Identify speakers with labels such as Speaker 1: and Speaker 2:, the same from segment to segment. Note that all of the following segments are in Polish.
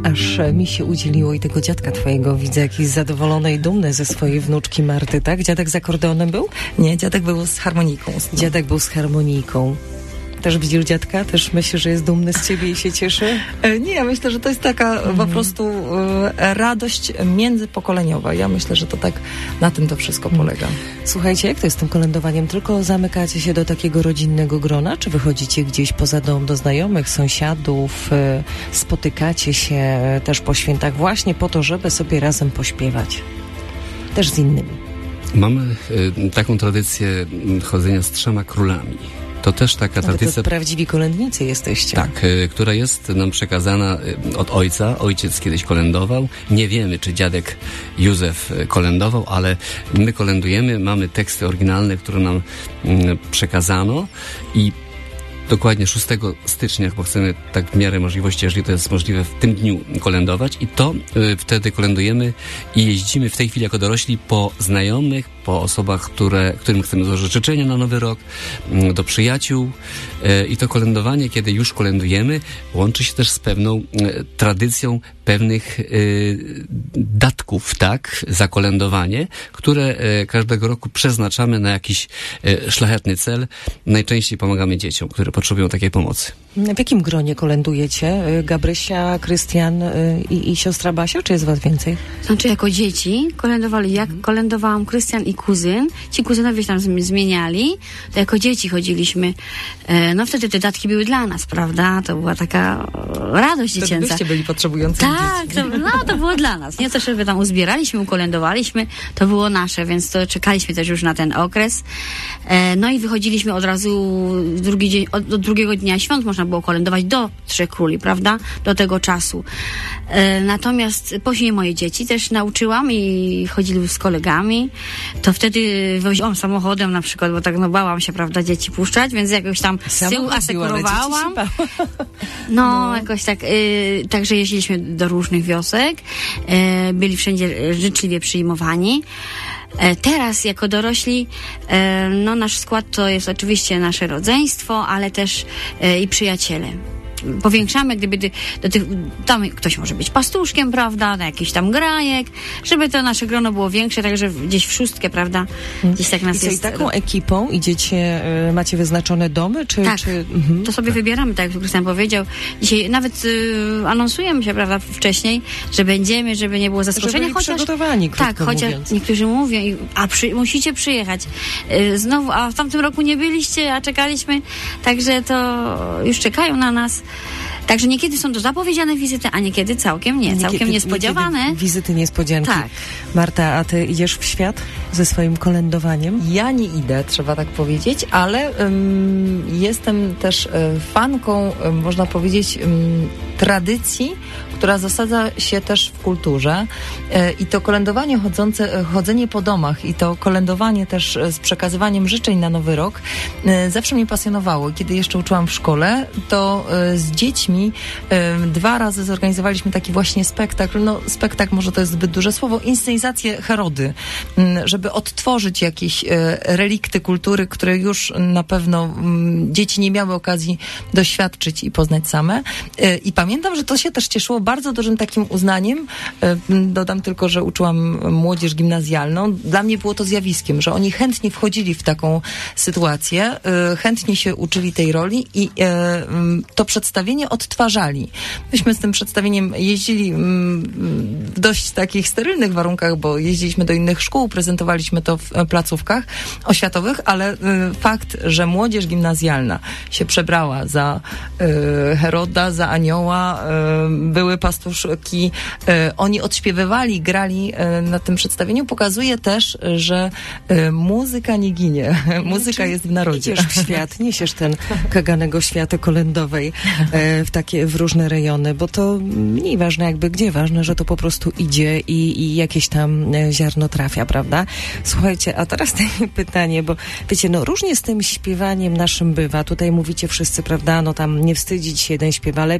Speaker 1: Aż mi się udzieliło i tego dziadka twojego. Widzę jakiś zadowolony i dumny ze swojej wnuczki Marty, tak? Dziadek z akordeonem był?
Speaker 2: Nie, dziadek był z harmoniką.
Speaker 1: Dziadek był z harmoniką. Też widzisz dziadka? Też myślisz, że jest dumny z ciebie i się cieszy?
Speaker 2: Nie, ja myślę, że to jest taka po prostu radość międzypokoleniowa. Ja myślę, że to tak na tym to wszystko polega.
Speaker 1: Słuchajcie, jak to jest z tym kolędowaniem? Tylko zamykacie się do takiego rodzinnego grona, czy wychodzicie gdzieś poza dom do znajomych, sąsiadów, spotykacie się też po świętach właśnie po to, żeby sobie razem pośpiewać? Też z innymi.
Speaker 3: Mamy taką tradycję chodzenia z 3 królami. To też taka tradycja...
Speaker 1: To prawdziwi kolędnicy jesteście.
Speaker 3: Tak, która jest nam przekazana od ojca. Ojciec kiedyś kolędował. Nie wiemy, czy dziadek Józef kolędował, ale my kolędujemy. Mamy teksty oryginalne, które nam przekazano i dokładnie 6 stycznia, bo chcemy tak w miarę możliwości, jeżeli to jest możliwe, w tym dniu kolędować i to wtedy kolędujemy i jeździmy w tej chwili jako dorośli po znajomych, po osobach, którym chcemy złożyć życzenia na Nowy Rok, do przyjaciół i to kolędowanie, kiedy już kolędujemy, łączy się też z pewną tradycją pewnych datków, tak, za kolędowanie, które każdego roku przeznaczamy na jakiś szlachetny cel. Najczęściej pomagamy dzieciom, które potrzebują takiej pomocy.
Speaker 1: W jakim gronie kolędujecie? Gabrysia, Krystian i siostra Basia, czy jest was więcej?
Speaker 4: Znaczy jako dzieci kolędowali, jak kolędowałam Krystian i kuzyn. Ci kuzynowie się tam zmieniali, to jako dzieci chodziliśmy. No wtedy te datki były dla nas, prawda? To była taka radość dziecięca.
Speaker 2: Wtedy byście byli potrzebujący
Speaker 4: tak, to było dla nas. Nie to, żeby tam uzbieraliśmy, ukolędowaliśmy, to było nasze, więc to czekaliśmy też już na ten okres. No i wychodziliśmy od razu drugi dzień, od drugiego dnia świąt można było kolędować do 3 króli, prawda? Do tego czasu. Natomiast później moje dzieci też nauczyłam i chodzili z kolegami. To wtedy woziłam samochodem na przykład, bo tak bałam się, prawda, dzieci puszczać, więc jakoś tam z tyłu asekurowałam. No, jakoś tak. Także jeździliśmy do różnych wiosek. Byli wszędzie życzliwie przyjmowani. Teraz jako dorośli, no nasz skład to jest oczywiście nasze rodzeństwo, ale też i przyjaciele. Powiększamy, gdyby do tych, tam ktoś może być pastuszkiem, prawda, na jakiś tam grajek, żeby to nasze grono było większe, także gdzieś w 6, prawda, gdzieś tak nas jest.
Speaker 1: I taką ekipą idziecie, macie wyznaczone domy, czy...
Speaker 4: Tak, to sobie
Speaker 1: tak
Speaker 4: wybieramy, tak jak Krystian powiedział. Dzisiaj nawet anonsujemy się, prawda, wcześniej, że będziemy, żeby nie było zaskoczenia.
Speaker 1: Żeby chociaż przygotowani, krótko
Speaker 4: tak, chociaż
Speaker 1: mówiąc.
Speaker 4: Niektórzy mówią, musicie przyjechać. Znowu, a w tamtym roku nie byliście, a czekaliśmy, także to już czekają na nas. Także niekiedy są to zapowiedziane wizyty, a niekiedy całkiem nie, całkiem niespodziewane.
Speaker 1: Wizyty niespodzianki.
Speaker 4: Tak.
Speaker 1: Marta, a ty idziesz w świat ze swoim kolędowaniem?
Speaker 2: Ja nie idę, trzeba tak powiedzieć, ale jestem też fanką, można powiedzieć, tradycji, która zasadza się też w kulturze i to kolędowanie chodzenie po domach i to kolędowanie też z przekazywaniem życzeń na Nowy Rok zawsze mnie pasjonowało. Kiedy jeszcze uczyłam w szkole, to z dziećmi 2 razy zorganizowaliśmy taki właśnie spektakl, no spektakl może to jest zbyt duże słowo, inscenizację Herody, żeby odtworzyć jakieś relikty kultury, które już na pewno dzieci nie miały okazji doświadczyć i poznać same. I pamiętam, że to się też cieszyło bardzo dużym takim uznaniem. Dodam tylko, że uczyłam młodzież gimnazjalną. Dla mnie było to zjawiskiem, że oni chętnie wchodzili w taką sytuację, chętnie się uczyli tej roli i to przedstawienie odtwarzali. Myśmy z tym przedstawieniem jeździli w dość takich sterylnych warunkach, bo jeździliśmy do innych szkół, prezentowaliśmy to w placówkach oświatowych, ale fakt, że młodzież gimnazjalna się przebrała za Heroda, za anioła, były pastuszki, oni odśpiewywali, grali na tym przedstawieniu, pokazuje też, że muzyka nie ginie. Muzyka jest w narodzie.
Speaker 1: Idziesz w świat, niesiesz ten kaganego świata kolędowej w różne rejony, bo to mniej ważne jakby gdzie, ważne, że to po prostu idzie i jakieś tam ziarno trafia, prawda? Słuchajcie, a teraz takie pytanie, bo wiecie, no różnie z tym śpiewaniem naszym bywa. Tutaj mówicie wszyscy, prawda, no tam nie wstydzić się, jeden śpiewa lepiej, jeden gorzej.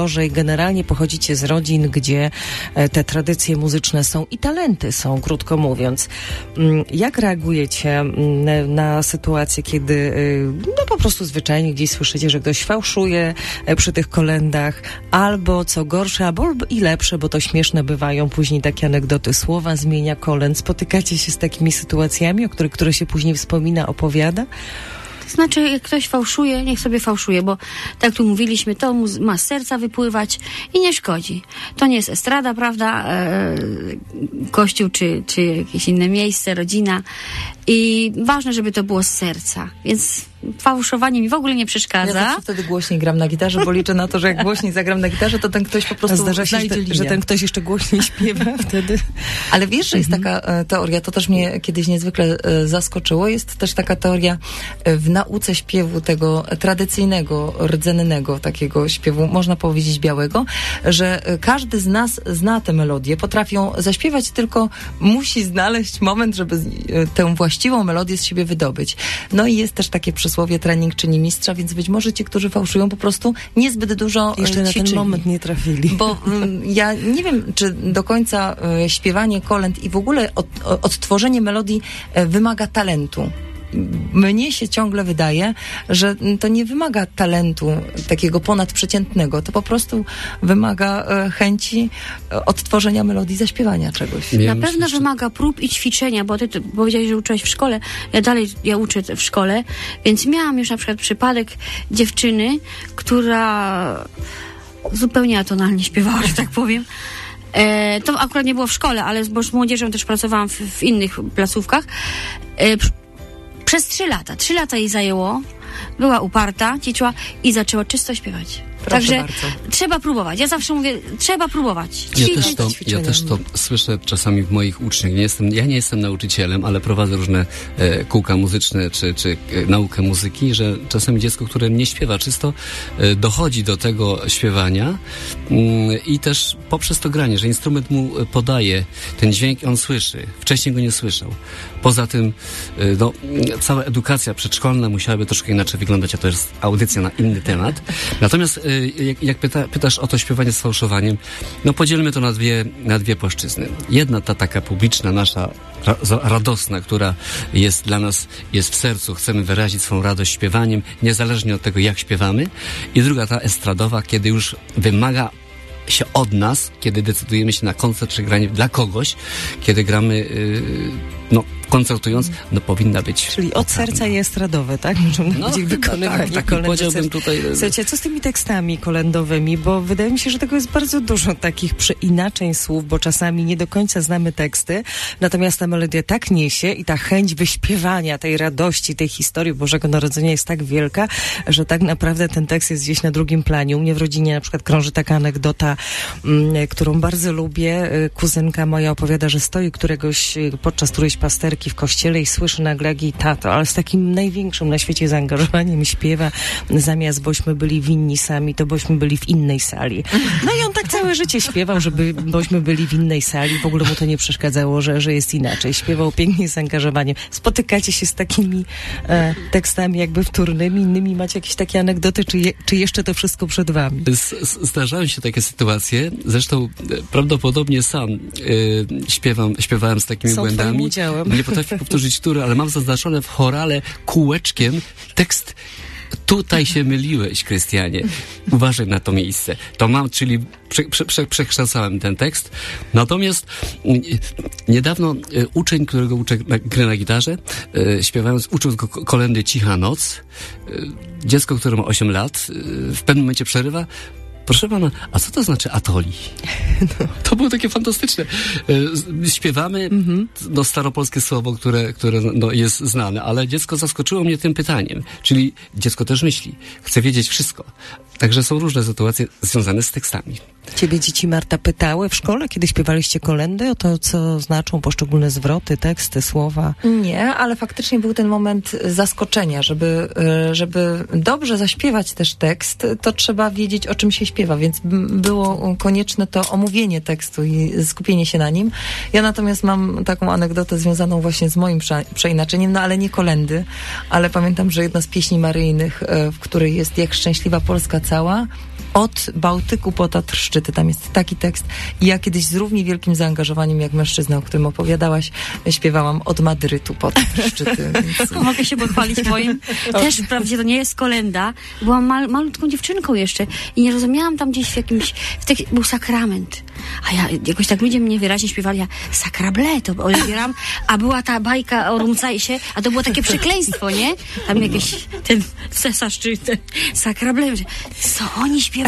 Speaker 1: gorzej. Generalnie pochodzicie z rodzin, gdzie te tradycje muzyczne są i talenty są, krótko mówiąc. Jak reagujecie na sytuację, kiedy no po prostu zwyczajnie gdzieś słyszycie, że ktoś fałszuje przy tych kolendach, albo co gorsze, albo i lepsze, bo to śmieszne bywają później takie anegdoty, słowa zmienia kolęd. Spotykacie się z takimi sytuacjami, o które się później wspomina, opowiada?
Speaker 4: To znaczy, jak ktoś fałszuje, niech sobie fałszuje, bo tak jak tu mówiliśmy, to ma z serca wypływać i nie szkodzi. To nie jest estrada, prawda? Kościół czy jakieś inne miejsce, rodzina. I ważne, żeby to było z serca. Więc fałszowanie mi w ogóle nie przeszkadza.
Speaker 2: Ja zawsze wtedy głośniej gram na gitarze, bo liczę na to, że jak głośniej zagram na gitarze, to ten ktoś po prostu
Speaker 1: zdarza się, że ten ktoś jeszcze głośniej śpiewa wtedy.
Speaker 2: Ale wiesz, że jest taka teoria, to też mnie kiedyś niezwykle zaskoczyło, jest też taka teoria w nauce śpiewu tego tradycyjnego, rdzennego takiego śpiewu, można powiedzieć białego, że każdy z nas zna tę melodię, potrafi ją zaśpiewać, tylko musi znaleźć moment, żeby tę właściwą melodię z siebie wydobyć. No i jest też takie przysłowie, trening czyni mistrza, więc być może ci, którzy fałszują, po prostu niezbyt dużo
Speaker 1: jeszcze
Speaker 2: ćwiczyli.
Speaker 1: Na ten moment nie trafili.
Speaker 2: Bo ja nie wiem, czy do końca śpiewanie kolęd i w ogóle odtworzenie melodii wymaga talentu. Mnie się ciągle wydaje, że to nie wymaga talentu takiego ponadprzeciętnego. To po prostu wymaga chęci odtworzenia melodii, zaśpiewania czegoś.
Speaker 4: Na pewno wymaga prób i ćwiczenia, bo ty powiedziałeś, że uczyłeś w szkole. Ja uczę w szkole, więc miałam już na przykład przypadek dziewczyny, która zupełnie atonalnie śpiewała, że tak powiem. To akurat nie było w szkole, ale bo z młodzieżą też pracowałam w innych placówkach. Przez 3 lata. 3 lata jej zajęło. Była uparta, ćwiczyła i zaczęła czysto śpiewać.
Speaker 2: Proszę
Speaker 4: Także
Speaker 2: bardzo.
Speaker 4: trzeba próbować. Ja zawsze mówię, trzeba próbować.
Speaker 3: Ja też to słyszę czasami w moich uczniach. Ja nie jestem nauczycielem, ale prowadzę różne kółka muzyczne czy naukę muzyki, że czasami dziecko, które nie śpiewa czysto, dochodzi do tego śpiewania i też poprzez to granie, że instrument mu podaje ten dźwięk, on słyszy. Wcześniej go nie słyszał. Poza tym cała edukacja przedszkolna musiałaby troszkę inaczej wyglądać, a to jest audycja na inny temat. Natomiast jak pytasz o to śpiewanie z fałszowaniem, no podzielmy to na dwie płaszczyzny. Jedna ta taka publiczna, nasza radosna, która jest dla nas, jest w sercu, chcemy wyrazić swą radość śpiewaniem, niezależnie od tego, jak śpiewamy. I druga ta estradowa, kiedy już wymaga się od nas, kiedy decydujemy się na koncert czy granie dla kogoś, kiedy gramy koncertując, powinna być.
Speaker 1: Czyli od serca i estradowe, tak? Możemy powiedzieć wykonywanie
Speaker 3: tak, powiedziałbym tutaj.
Speaker 1: Słuchajcie, co z tymi tekstami kolendowymi? Bo wydaje mi się, że tego jest bardzo dużo takich przeinaczeń słów, bo czasami nie do końca znamy teksty, natomiast ta melodia tak niesie i ta chęć wyśpiewania tej radości, tej historii Bożego Narodzenia jest tak wielka, że tak naprawdę ten tekst jest gdzieś na drugim planie. U mnie w rodzinie na przykład krąży taka anegdota, którą bardzo lubię. Kuzynka moja opowiada, że stoi podczas którejś pasterki w kościele i słyszy nagle, jak jej tato, ale z takim największym na świecie zaangażowaniem śpiewa, zamiast bośmy byli winni sami, to bośmy byli w innej sali. No i on tak całe życie śpiewał, bośmy byli w innej sali, w ogóle mu to nie przeszkadzało, że jest inaczej. Śpiewał pięknie z zaangażowaniem. Spotykacie się z takimi tekstami jakby wtórnymi, innymi macie jakieś takie anegdoty, czy jeszcze to wszystko przed wami?
Speaker 3: Zdarzają się takie sytuacje, zresztą prawdopodobnie sam śpiewałem z takimi błędami. Nie potrafię powtórzyć który, ale mam zaznaczone w chorale kółeczkiem tekst "Tutaj się myliłeś, Krystianie". Uważaj na to miejsce. To mam, czyli przekształcałem ten tekst. Natomiast niedawno uczeń, którego uczę gry na gitarze, ucząc go kolendy "Cicha noc", dziecko, które ma 8 lat, w pewnym momencie przerywa: "Proszę pana, a co to znaczy atoli?" No. To było takie fantastyczne. Śpiewamy staropolskie słowo, które jest znane, ale dziecko zaskoczyło mnie tym pytaniem. Czyli dziecko też myśli, chce wiedzieć wszystko. Także są różne sytuacje związane z tekstami.
Speaker 1: Ciebie dzieci, Marta, pytały w szkole, kiedy śpiewaliście kolendy, o to, co znaczą poszczególne zwroty, teksty, słowa?
Speaker 2: Nie, ale faktycznie był ten moment zaskoczenia, żeby dobrze zaśpiewać też tekst, to trzeba wiedzieć, o czym się śpiewa, więc było konieczne to omówienie tekstu i skupienie się na nim. Ja natomiast mam taką anegdotę związaną właśnie z moim przeinaczeniem, no ale nie kolendy, ale pamiętam, że jedna z pieśni maryjnych, w której jest Jak szczęśliwa Polska cała, od Bałtyku po Tatr szczyty. Tam jest taki tekst. I ja kiedyś z równie wielkim zaangażowaniem jak mężczyzna, o którym opowiadałaś, śpiewałam od Madrytu po Tatr szczyty. Więc...
Speaker 4: Mogę się pochwalić moim. Też wprawdzie to nie jest kolenda. Byłam malutką dziewczynką jeszcze i nie rozumiałam tam gdzieś w jakimś... był sakrament. A ja jakoś tak ludzie mnie wyraźnie śpiewali, ja sakrable to odbieram, a była ta bajka o Rumcajsie, a to było takie przekleństwo, nie? Tam jakiś ten cesarz czy ten sakrable. Co oni śpiewają?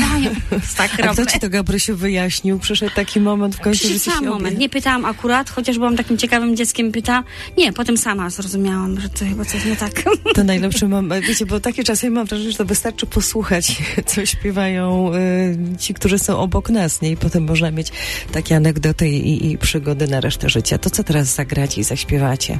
Speaker 1: A kto ci to, Gabrysiu, wyjaśnił? Przyszedł taki moment w końcu, że
Speaker 4: sam moment. Nie pytałam akurat, chociaż byłam takim ciekawym dzieckiem, nie, potem sama zrozumiałam, że to chyba coś nie tak.
Speaker 1: To najlepszy moment. Wiecie, bo takie czasy mam wrażenie, że to wystarczy posłuchać, co śpiewają ci, którzy są obok nas, nie? I potem można mieć takie anegdoty i przygody na resztę życia. To co teraz zagracie i zaśpiewacie?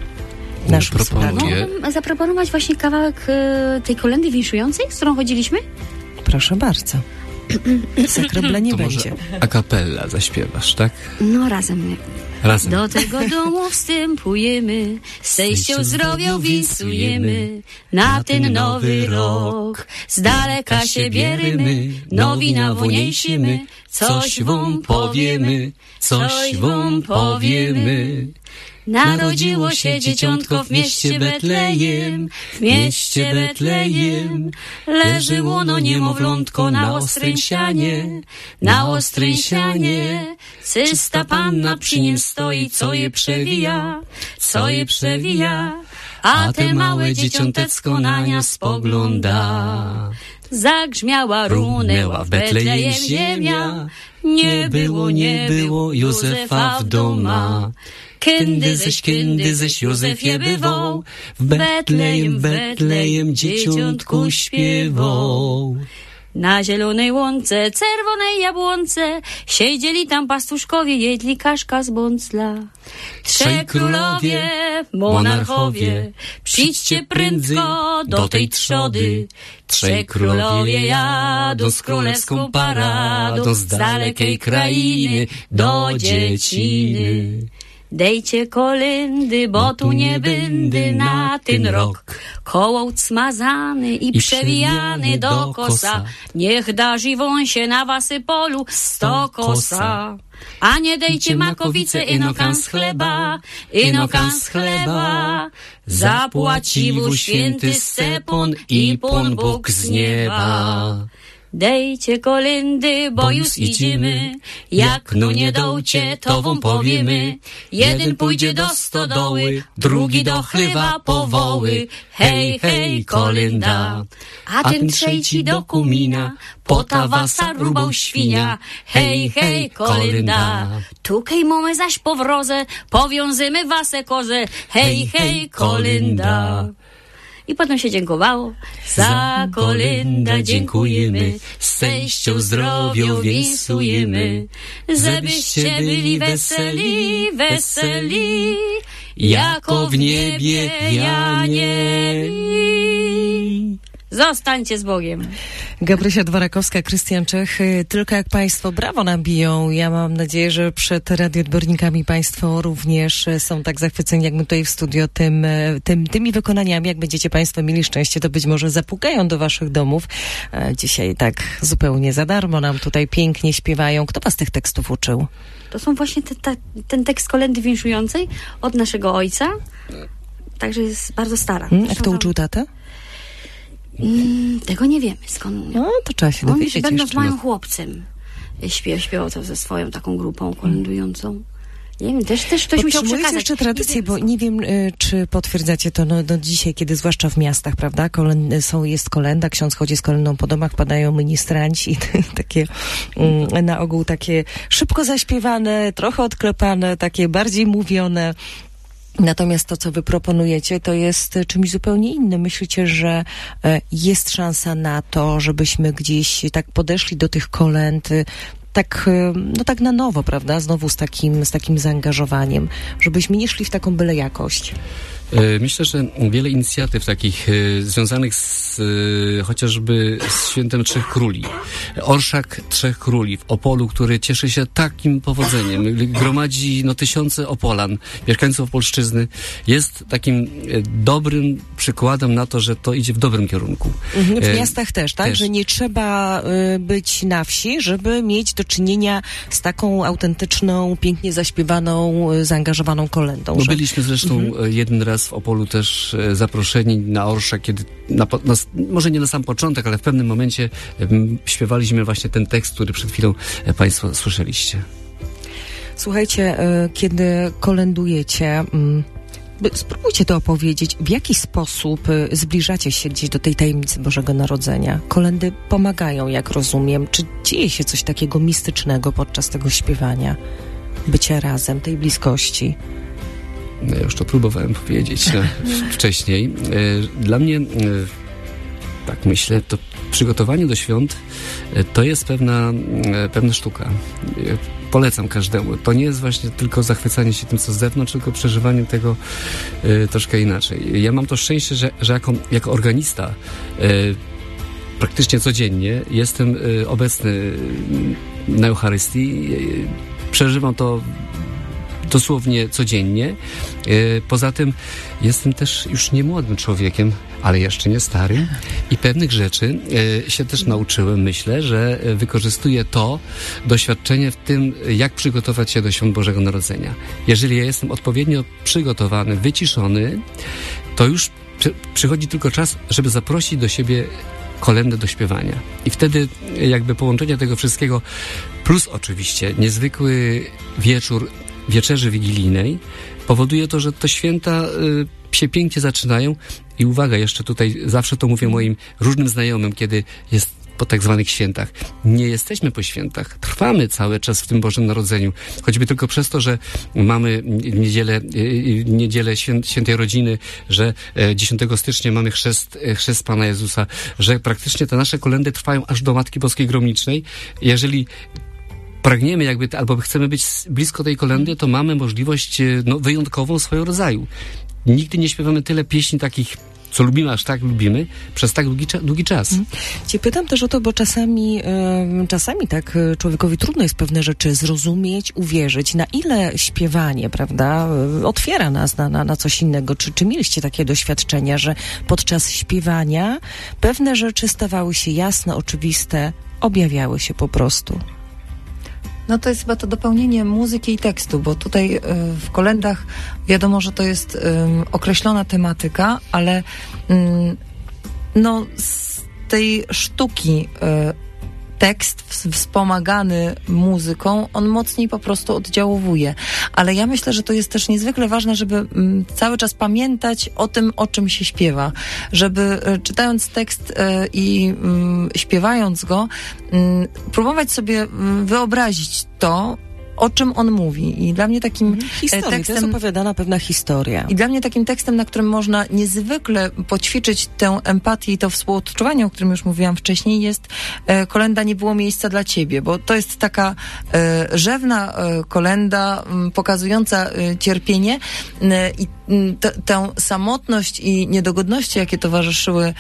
Speaker 4: Mogłabym zaproponować właśnie kawałek tej kolendy winszującej, z którą chodziliśmy?
Speaker 1: Proszę bardzo. Sakrable nie
Speaker 3: to
Speaker 1: będzie.
Speaker 3: Może a cappella zaśpiewasz, tak?
Speaker 4: No razem.
Speaker 3: Do
Speaker 4: tego domu wstępujemy, z sejścią zdrowią winsujemy, na ten nowy rok. Z daleka się bierymy, nowina woniejszymy, coś wam powiemy, coś wam powiemy. Narodziło się dzieciątko w mieście Betlejem, w mieście Betlejem. Leży łono niemowlątko na ostrym sianie, na ostrym sianie. Czysta panna przy nim stoi, co je przewija, co je przewija. A te małe dzieciątecko na nią spogląda. Zagrzmiała, runęła w Betlejem ziemia. Nie było Józefa w doma. Kiedy ześ Józef je bywał, w Betlejem dzieciątku śpiewał. Na zielonej łące, czerwonej jabłonce, siedzieli tam pastuszkowie, jedli kaszka z bącla. Trzej królowie, monarchowie, przyjdźcie prędko do tej trzody. Trzej królowie jadą z królewską paradą z dalekiej krainy do dzieciny. Dejcie kolendy, bo tu nie będę na ten rok. Kołoł smazany i przewijany do kosa. Niech da żywą się na wasy polu 100 kosa. A nie dejcie makowice, inokan z chleba, inokan z chleba. Zapłaciwu święty Stepon i Pan Bóg z nieba. Dejcie kolendy, bo już idziemy. Jak no nie dałcie, to wam powiemy. Jeden pójdzie do stodoły, drugi do chlewa po woły. Hej, hej, kolenda. A ten trzeci do kumina, po ta wasa rubał świnia. Hej, hej, kolenda. Tukej mamy zaś po wrozę, powiązymy wasę kozę. Hej, hej, kolenda. I potem się dziękowało. Za kolenda dziękujemy, z sejścią zdrowią winsujemy. Żebyście byli weseli, weseli, jako w niebie anieli. Zostańcie z Bogiem.
Speaker 1: Gabrysia Dworakowska, Krystian Czech. Tylko jak państwo brawo nam biją. Ja mam nadzieję, że przed radioodbiornikami państwo również są tak zachwyceni, jak my tutaj w studio, tymi wykonaniami. Jak będziecie państwo mieli szczęście, to być może zapukają do waszych domów. Dzisiaj tak zupełnie za darmo nam tutaj pięknie śpiewają. Kto was tych tekstów uczył?
Speaker 4: To są właśnie ten tekst kolendy winszującej od naszego ojca. Także jest bardzo stara.
Speaker 1: A kto uczył tatę?
Speaker 4: Tego nie wiemy, skąd.
Speaker 1: No, to trzeba się dowiedzieć.
Speaker 4: Będąc małym chłopcem, śpiewał to ze swoją taką grupą kolendującą. Nie wiem, też ktoś musiał przekazać.
Speaker 1: Jeszcze tradycję, bo nie wiem, czy potwierdzacie to no dzisiaj, kiedy zwłaszcza w miastach, prawda, jest kolenda, ksiądz chodzi z kolendą po domach, padają ministranci i takie na ogół takie szybko zaśpiewane, trochę odklepane, takie bardziej mówione. Natomiast to, co wy proponujecie, to jest czymś zupełnie innym. Myślicie, że jest szansa na to, żebyśmy gdzieś tak podeszli do tych kolęd, tak na nowo, prawda? Znowu z takim zaangażowaniem, żebyśmy nie szli w taką byle jakość.
Speaker 3: Myślę, że wiele inicjatyw takich związanych z chociażby z Świętem Trzech Króli. Orszak Trzech Króli w Opolu, który cieszy się takim powodzeniem, gromadzi tysiące Opolan, mieszkańców Opolszczyzny, jest takim dobrym przykładem na to, że to idzie w dobrym kierunku.
Speaker 1: W miastach też, tak? Też. Że nie trzeba być na wsi, żeby mieć do czynienia z taką autentyczną, pięknie zaśpiewaną, zaangażowaną kolendą.
Speaker 3: Bo byliśmy zresztą jeden raz w Opolu też zaproszeni na orszak, kiedy może nie na sam początek, ale w pewnym momencie śpiewaliśmy właśnie ten tekst, który przed chwilą Państwo słyszeliście.
Speaker 1: Słuchajcie, kiedy kolędujecie, spróbujcie to opowiedzieć, w jaki sposób zbliżacie się gdzieś do tej tajemnicy Bożego Narodzenia. Kolendy pomagają, jak rozumiem. Czy dzieje się coś takiego mistycznego podczas tego śpiewania? Bycia razem, tej bliskości?
Speaker 3: Ja już to próbowałem powiedzieć wcześniej. Dla mnie, tak myślę, to przygotowanie do świąt to jest pewna sztuka. Polecam każdemu. To nie jest właśnie tylko zachwycanie się tym, co z zewnątrz, tylko przeżywanie tego troszkę inaczej. Ja mam to szczęście, że jako organista praktycznie codziennie jestem obecny na Eucharystii. Przeżywam to dosłownie codziennie. Poza tym jestem też już nie młodym człowiekiem, ale jeszcze nie starym i pewnych rzeczy się też nauczyłem, myślę, że wykorzystuję to doświadczenie w tym, jak przygotować się do Świąt Bożego Narodzenia. Jeżeli ja jestem odpowiednio przygotowany, wyciszony, to już przychodzi tylko czas, żeby zaprosić do siebie kolędę do śpiewania. I wtedy jakby połączenie tego wszystkiego, plus oczywiście niezwykły wieczór wieczerzy wigilijnej, powoduje to, że te święta się pięknie zaczynają. I uwaga, jeszcze tutaj zawsze to mówię moim różnym znajomym, kiedy jest po tak zwanych świętach. Nie jesteśmy po świętach. Trwamy cały czas w tym Bożym Narodzeniu. Choćby tylko przez to, że mamy niedzielę Świętej Rodziny, że 10 stycznia mamy chrzest Pana Jezusa, że praktycznie te nasze kolędy trwają aż do Matki Boskiej Gromnicznej. Jeżeli pragniemy albo chcemy być blisko tej kolędy, to mamy możliwość wyjątkową swojego rodzaju. Nigdy nie śpiewamy tyle pieśni takich, co lubimy, aż tak lubimy, przez tak długi czas.
Speaker 1: Cię pytam też o to, bo czasami tak człowiekowi trudno jest pewne rzeczy zrozumieć, uwierzyć, na ile śpiewanie, prawda, otwiera nas na coś innego. Czy mieliście takie doświadczenia, że podczas śpiewania pewne rzeczy stawały się jasne, oczywiste, objawiały się po prostu?
Speaker 2: No to jest chyba to dopełnienie muzyki i tekstu, bo tutaj w kolędach wiadomo, że to jest określona tematyka, ale z tej sztuki tekst wspomagany muzyką, on mocniej po prostu oddziałuje. Ale ja myślę, że to jest też niezwykle ważne, żeby cały czas pamiętać o tym, o czym się śpiewa. Żeby czytając tekst i śpiewając go, próbować sobie wyobrazić to, o czym on mówi. I dla mnie takim
Speaker 1: tekstem... To jest opowiadana pewna historia.
Speaker 2: I dla mnie takim tekstem, na którym można niezwykle poćwiczyć tę empatię i to współodczuwanie, o którym już mówiłam wcześniej, jest kolenda Nie było miejsca dla ciebie, bo to jest taka rzewna kolenda pokazująca cierpienie i tę samotność i niedogodności, jakie towarzyszyły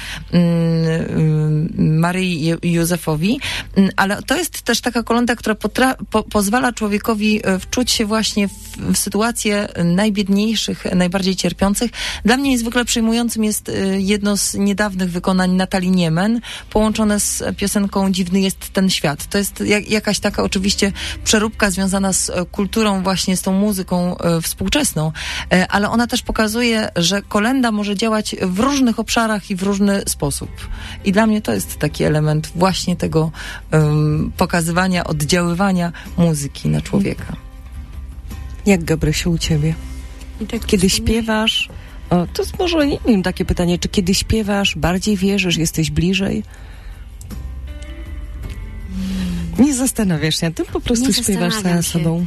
Speaker 2: Maryi i Józefowi, ale to jest też taka kolenda, która pozwala człowiekowi wczuć się właśnie w sytuację najbiedniejszych, najbardziej cierpiących. Dla mnie niezwykle przejmującym jest jedno z niedawnych wykonań Natalii Niemen, połączone z piosenką Dziwny jest ten świat. To jest jakaś taka oczywiście przeróbka związana z kulturą, właśnie z tą muzyką współczesną, ale ona też pokazuje, że kolenda może działać w różnych obszarach i w różny sposób. I dla mnie to jest taki element właśnie tego pokazywania, oddziaływania muzyki na człowieka.
Speaker 1: Jak, Gabrysiu, u ciebie?
Speaker 4: Tak
Speaker 1: kiedy śpiewasz, to jest może, nie wiem, takie pytanie, czy kiedy śpiewasz, bardziej wierzysz, jesteś bliżej? Nie zastanawiasz się, ty po prostu śpiewasz sama sobą.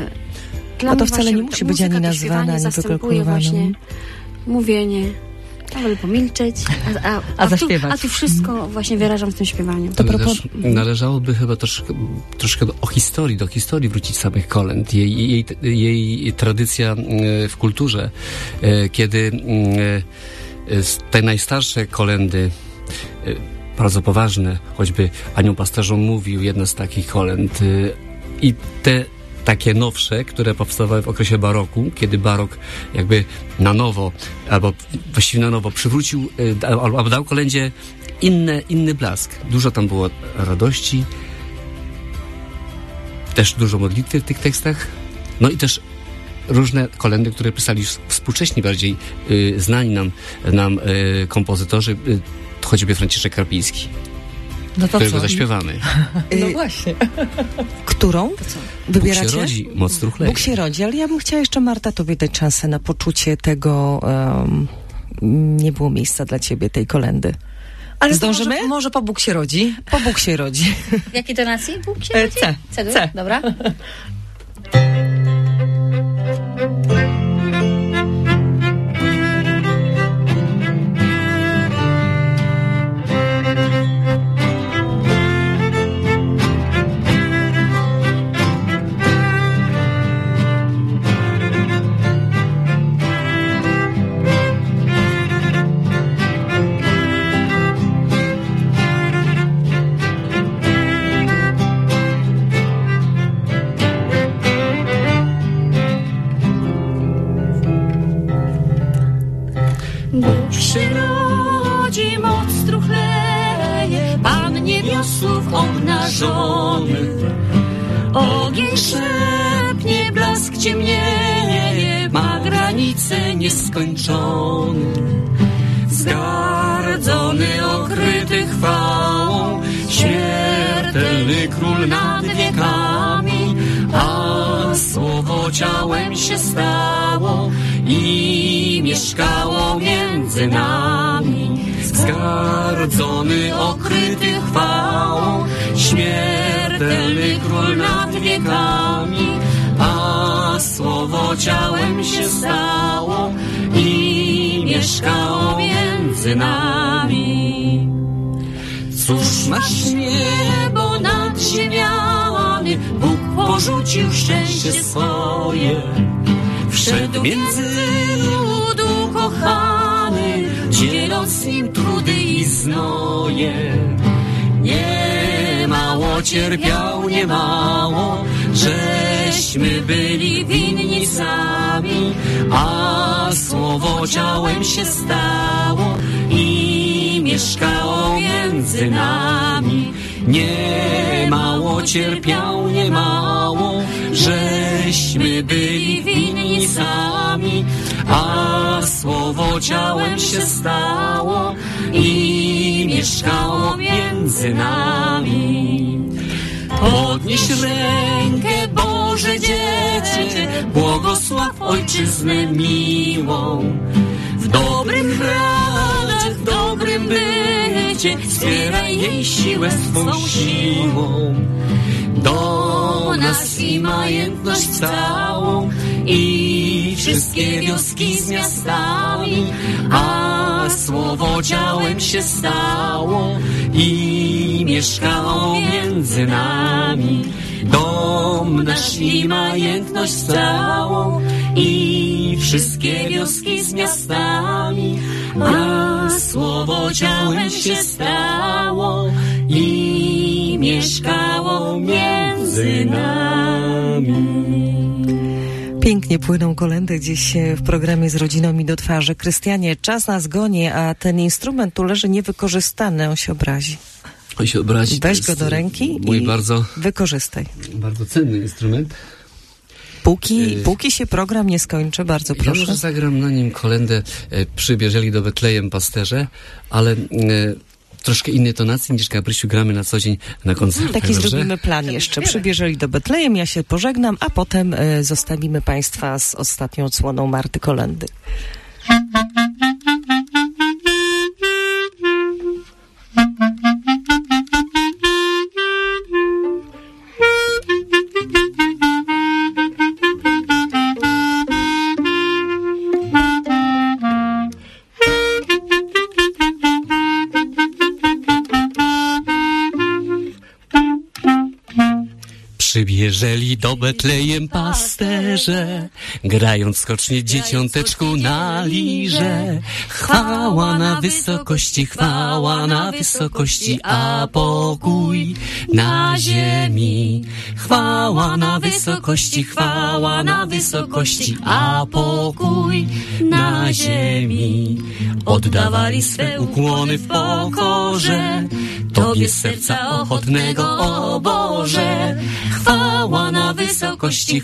Speaker 4: Dla
Speaker 1: to wcale nie musi być ani nazwane, ani wykalkulowane.
Speaker 4: Właśnie mówienie, wolę pomilczeć,
Speaker 2: A zaśpiewać.
Speaker 4: A tu wszystko właśnie wyrażam w tym śpiewaniu.
Speaker 3: To należałoby chyba troszkę do historii wrócić samych kolęd. Jej tradycja w kulturze, kiedy te najstarsze kolendy, bardzo poważne, choćby Anioł Pasterzom mówił, jedna z takich kolęd, i te takie nowsze, które powstawały w okresie baroku, kiedy barok jakby na nowo, albo właściwie na nowo przywrócił, albo dał kolędzie inny blask. Dużo tam było radości, też dużo modlitwy w tych tekstach, no i też różne kolendy, które pisali współcześni, bardziej znani nam kompozytorzy, choćby Franciszek Karpiński.
Speaker 2: No to
Speaker 3: którego
Speaker 2: co?
Speaker 3: zaśpiewamy.
Speaker 2: No właśnie.
Speaker 1: Którą?
Speaker 2: To co?
Speaker 1: Wybieracie?
Speaker 3: Bóg się rodzi, moc truchleje.
Speaker 1: Bóg się rodzi, ale ja bym chciała jeszcze, Marta, tobie dać szansę na poczucie tego, nie było miejsca dla ciebie, tej kolendy.
Speaker 2: Ale
Speaker 1: zdążymy?
Speaker 2: Może po Bóg się rodzi.
Speaker 1: Po Bóg się rodzi.
Speaker 4: W jakiej tonacji? Bóg się rodzi?
Speaker 2: C.
Speaker 4: Dobra. Bóg się rodzi, moc truchleje, Pan niebiosów obnażony. Ogień szepnie, blask ciemnieje, ma granice nieskończone. Zgardzony, okryty chwałą, śmiertelny król nad wiekami, a słowo ciałem się stało i mieszkało między nami. Zgardzony, okryty chwałą, śmiertelny król nad wiekami, a słowo ciałem się stało i mieszkało między nami. Cóż masz niebo nad ziemiami, Bóg porzucił szczęście swoje. Wszedł między ludu kochany, dzieląc z nim trudy i znoje. Nie mało cierpiał, nie mało, żeśmy byli winni sami, a słowo ciałem się stało i mieszkało między nami. Nie mało cierpiał, nie mało, żeśmy byli winni sami, a słowo ciałem się stało i mieszkało między nami. Podnieś rękę, Boże dziecię, błogosław ojczyznę miłą. W dobrym radzie, w dobrym bycie, wspieraj jej siłę swą siłą. Do nas i majętność całą i wszystkie wioski z miastami, a słowo ciałem się stało i mieszkało między nami. Dom nasz i majętność całą i wszystkie wioski z miastami, a słowo ciałem się stało i mieszkało między nami.
Speaker 1: Pięknie płyną kolendy gdzieś w programie Z rodziną mi do twarzy. Krystianie, czas nas goni, a ten instrument tu leży niewykorzystany, on się obrazi.
Speaker 3: On się obrazi.
Speaker 1: Weź go do ręki i wykorzystaj.
Speaker 3: Bardzo cenny instrument.
Speaker 1: Póki się program nie skończy, bardzo proszę.
Speaker 3: Ja może zagram na nim kolendę Przybieżeli do Betlejem pasterze, ale troszkę innej tonacji niż Gabrysiu gramy na co dzień na koncertach.
Speaker 1: Taki zrobimy plan jeszcze. Przybieżeli do Betlejem, ja się pożegnam, a potem zostawimy Państwa z ostatnią odsłoną Marty Kolendy.
Speaker 3: Przybieżeli do Betlejem pasterze, grając skocznie dzieciąteczku na lirze. Chwała na wysokości, a pokój na ziemi. Chwała na wysokości, a pokój na ziemi. Oddawali swe ukłony w pokorze Tobie z serca ochotnego, o Boże. Chwała na wysokości,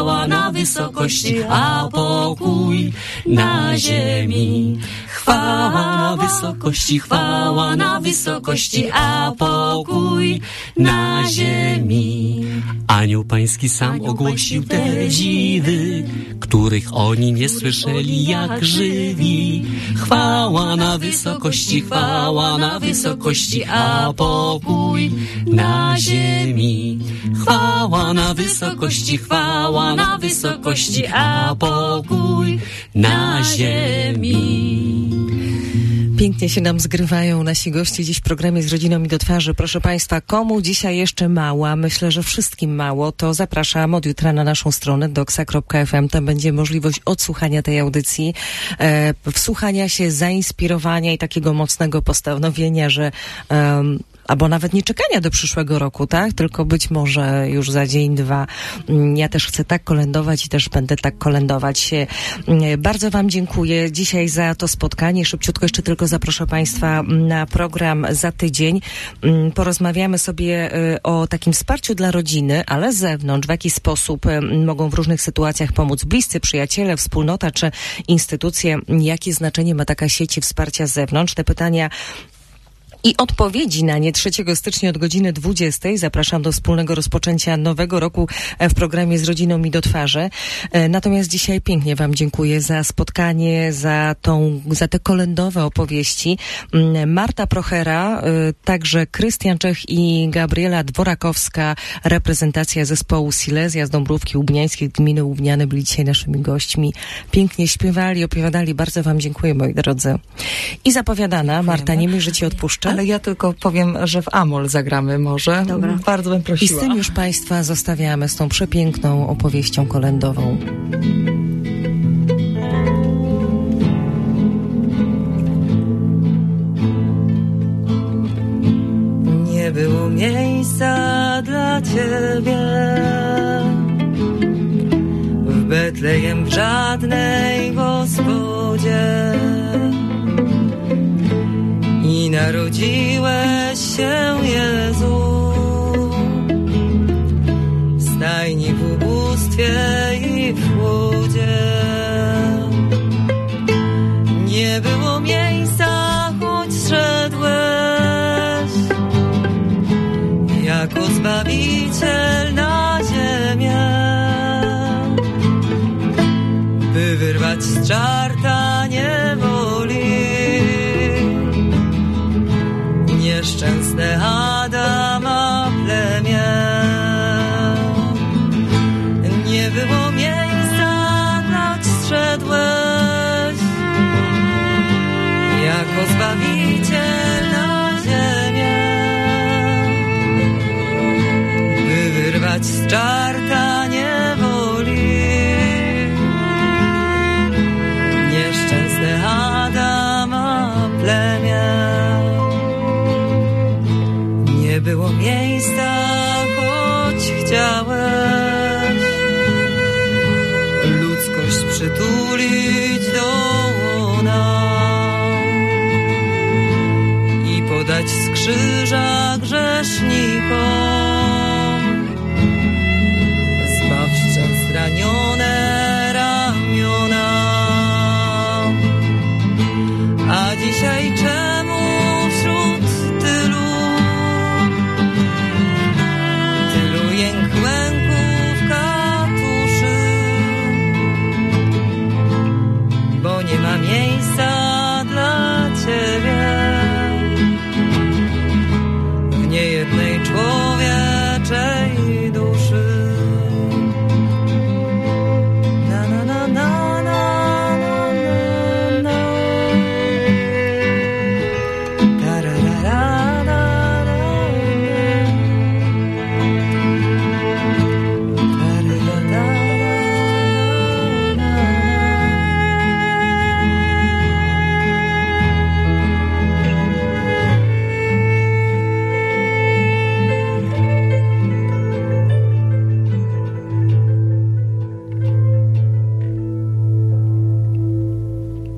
Speaker 3: a pokój na ziemi. Chwała na wysokości, a pokój na ziemi. Anioł Pański sam ogłosił te dziwy, których oni nie słyszeli jak żywi. Chwała na wysokości, a pokój na ziemi. Chwała na wysokości, a pokój na ziemi.
Speaker 1: Pięknie się nam zgrywają nasi goście dziś w programie Z rodziną mi do twarzy. Proszę Państwa, komu dzisiaj jeszcze mało, a myślę, że wszystkim mało, to zapraszam od jutra na naszą stronę doxa.fm. Tam będzie możliwość odsłuchania tej audycji, wsłuchania się, zainspirowania i takiego mocnego postanowienia, że albo nawet nie czekania do przyszłego roku, tak? Tylko być może już za dzień, dwa. Ja też chcę tak kolędować i też będę tak kolędować. Bardzo Wam dziękuję dzisiaj za to spotkanie. Szybciutko jeszcze tylko zaproszę Państwa na program za tydzień. Porozmawiamy sobie o takim wsparciu dla rodziny, ale z zewnątrz, w jaki sposób mogą w różnych sytuacjach pomóc bliscy, przyjaciele, wspólnota czy instytucje. Jakie znaczenie ma taka sieć wsparcia z zewnątrz? Te pytania i odpowiedzi na nie 3 stycznia od godziny 20. Zapraszam do wspólnego rozpoczęcia nowego roku w programie Z rodziną mi do twarzy. Natomiast dzisiaj pięknie Wam dziękuję za spotkanie, za te kolędowe opowieści. Marta Prochera, także Krystian Czech i Gabriela Dworakowska, reprezentacja zespołu Silesia z Dąbrówki Łubniańskiej, gminy Łubniane, byli dzisiaj naszymi gośćmi. Pięknie śpiewali, opowiadali. Bardzo Wam dziękuję, moi drodzy. I zapowiadana, Marta, nie myśl, że Ci odpuszczę.
Speaker 2: Ale ja tylko powiem, że w Amol zagramy może.
Speaker 4: Dobra.
Speaker 2: Bardzo bym prosiła.
Speaker 1: I z tym już Państwa zostawiamy, z tą przepiękną opowieścią kolędową.
Speaker 2: Nie było miejsca dla Ciebie w Betlejem, w żadnej gospodzie. I narodziłeś się, Jezu, w stajni, w ubóstwie i w chłodzie. Nie było miejsca, choć zszedłeś jako Zbawiciel na ziemię, by wyrwać z czarta niewoli nieszczęsne Adama plemię. Nie było miejsca, choć zszedłeś jako Zbawiciel na ziemię, by wyrwać z czarta niewoli nieszczęsne Adama plemię. Nie było miejsca, choć chciałeś ludzkość przytulić do łona i podać z krzyża grzesznikom